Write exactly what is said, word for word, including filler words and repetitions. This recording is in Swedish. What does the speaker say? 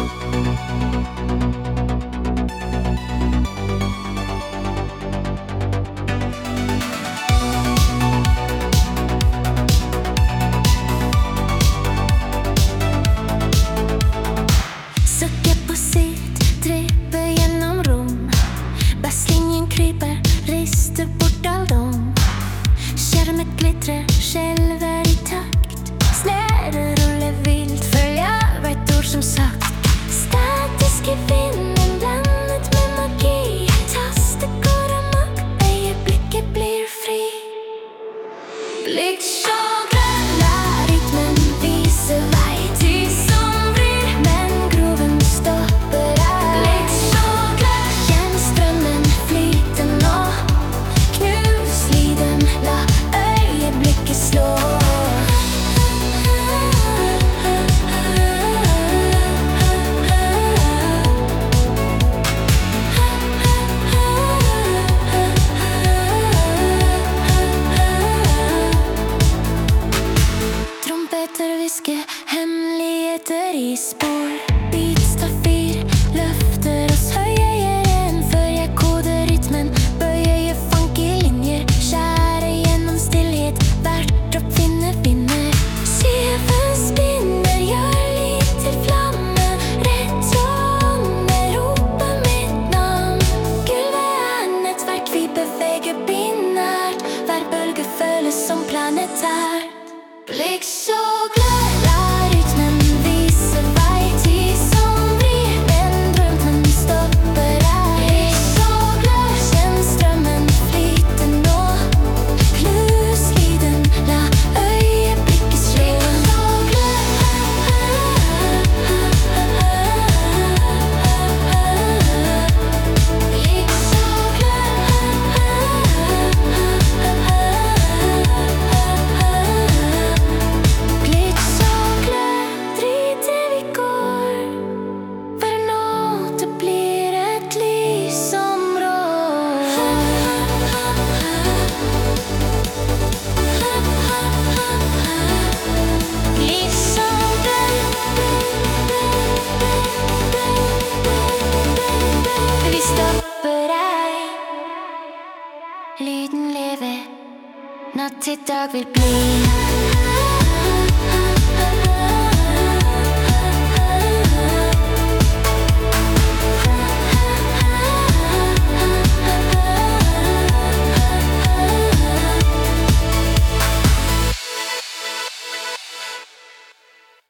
Hemligheter i spår. Beatstafir löfter oss höjer igen. Följer koder, rytmen, böjer ju funky linjer. Kära genom stillhet, vart dropp finner, finner. Seven spinner, gör lite flammer. Retroner, ropar mitt namn. Gulve nätverk, vi beväger pinnar. Hver bølge føles som planetær. Blikk så glad. Lyden lever, natt til dag vil bli.